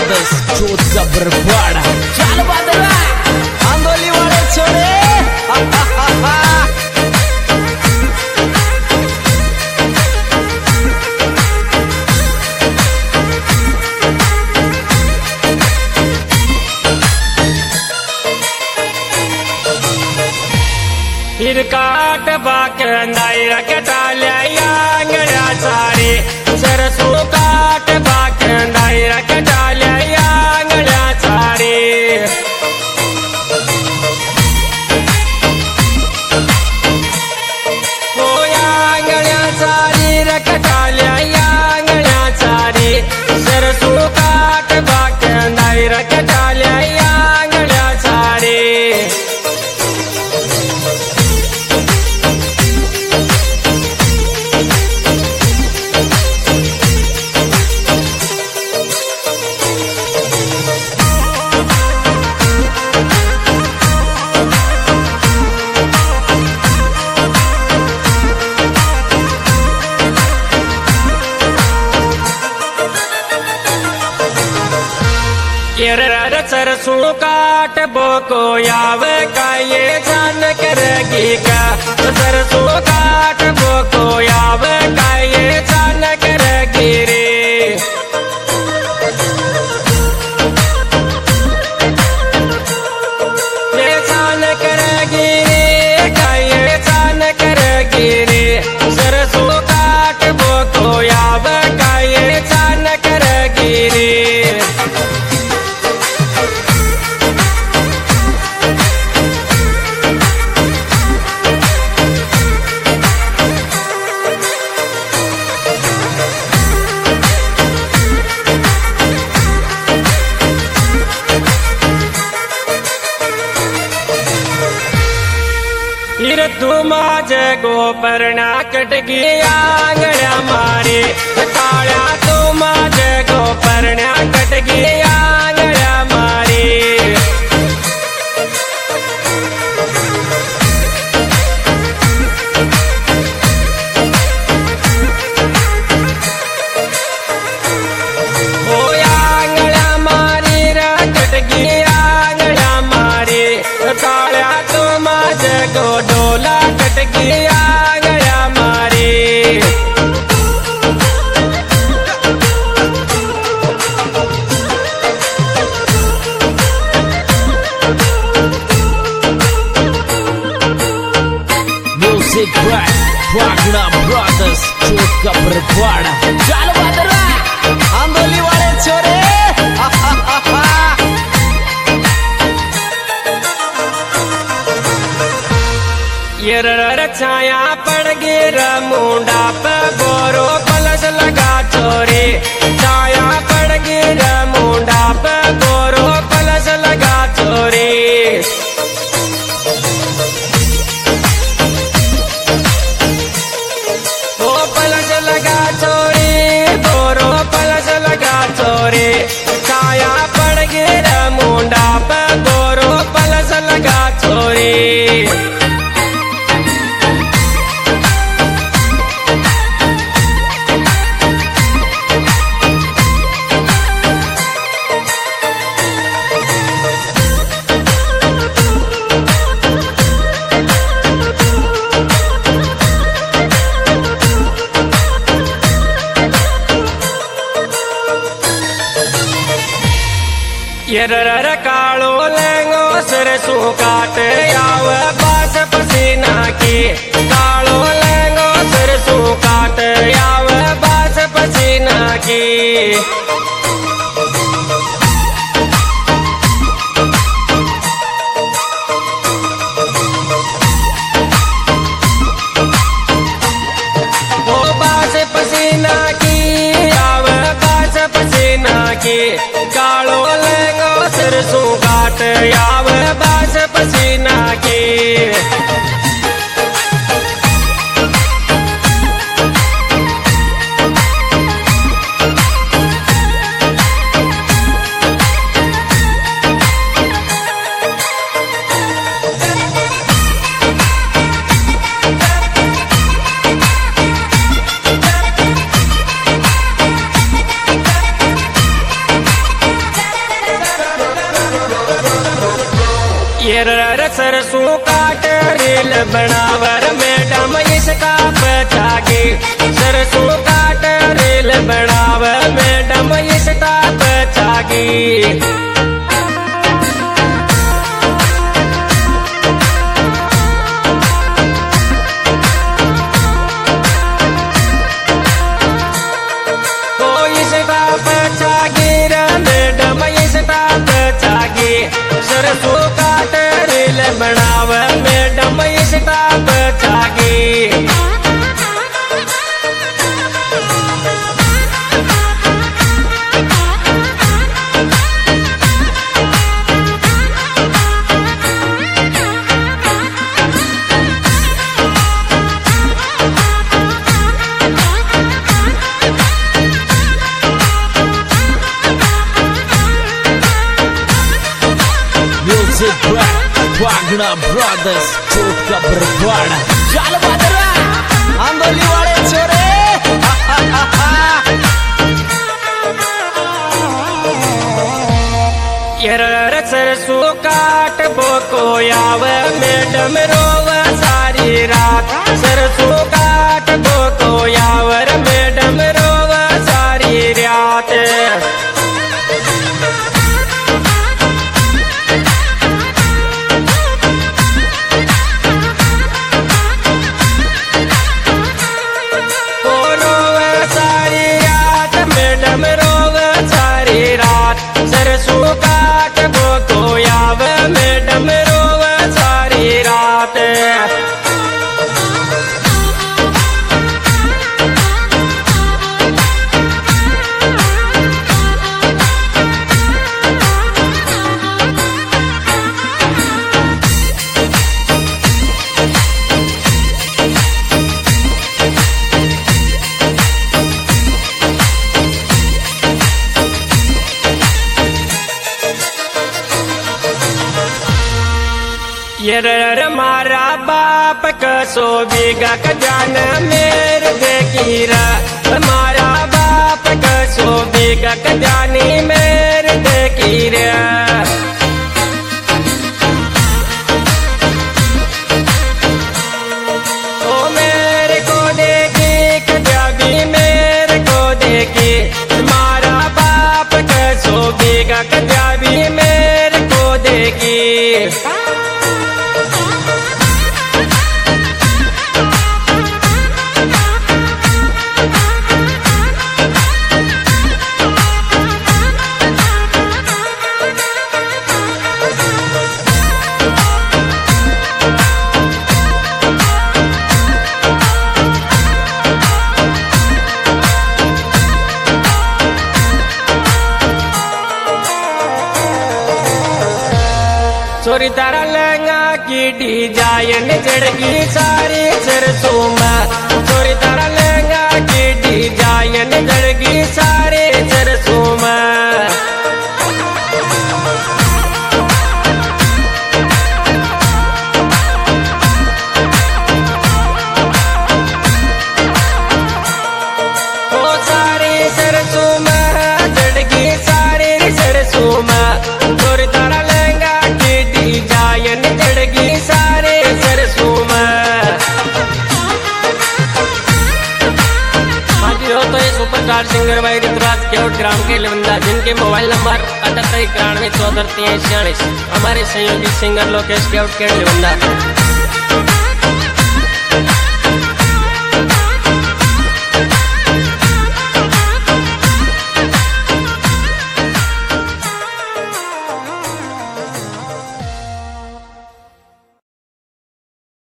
Brothers जोत का बरपाड़ा चल बदला आंदोली वाले छोरे फिर काट बाकंदाई रकटाल्या आंगळ्या चारे सरसू काट बाकंदाई रकटाल्या आंगळ्या चारे हो आंगळ्या चारी रकटाल्या आंगळ्या चारे सरसू काट बाकंदाई रकटाल्या आंगळ्या चारे सरसू काट बोको याव काये जान करगी का सरसू काट बोको याव काये जान करगी रे ये जान करगी रे काये जान करगी रे सरसू काट बोको याव काये जान करगी रे फिर तू माझे गोपरणा कटगी आंगळ्या मारे काळ्या तू माझे गोपरण्या कटगी आंगळ्या मारे ओ आंगळ्या मारी रा कटगी आंगळ्या मारे काळ्या तू माझे गोडोला कटगी आंगळ्या मारे म्यूजिक बाय वागना ब्रदर्स जोत का बरपाड़ा चल बदला आंदोली वाले छोरे ये छाया पड़ गिरा मुंडा पे गोरो पलस लगा चोरी छाया पड़ गिरा मुंडा पे गोरो पलस लगा चोरी वो पलस लगा चोरी गोरो पलस लगा चोरी छाया पड़ गिरा मुंडा पे गोरो पलस लगा चोरी यरर कालो लेंगो सरसू काट याव बास पसीना की कालो लेंगो सरसू काट याव बास पसीना की ओ बास पसीना की याव बास पसीना की कालो लेंगो सरसू काट याव बास पसीना की सरसों काट रील बनावर मैडम इसका पचागी सरसों काट रील बनावर मैडम इसका पचागी सरसों काट रील बनाव मैडम इसका बचागी Music rap, Wagner Brothers, चोट का बरपाड़ा चल बदरा आंदोली वाले छोरे सरसों काट बोको आव मैडम रोव सारी रात सरसों काट बोको आवर मैडम रोव सारी रात सरसों काट बोको आव मैडम रोव सारी रात मारा बाप कसो बीगा जान मेरे देखीरा मारा बाप कसो बीगा जानी मेरे देखीरा ओ मेरे को देखी कजाबी मेरे को देखी मारा बाप कसो बीगा कजाबी मेरे को देखी चोरी तारा लहंगा की डिजाइन जड़गी सारी सरसों में चोरी तारा लहंगा की डिजाइन जड़गी सारी सरसों में ओ सारी सरसों में जड़गी सारी सरसों में चोरी तारा जड़गी सारे सरसों में हो तो ये सुपरस्टार सिंगर भाई ऋतुराज केवट ग्राम के लेवंदा जिनके मोबाइल नंबर 78 91 74 43 46 हमारे सहयोगी सिंगर लोकेश केवट के लेवंदा।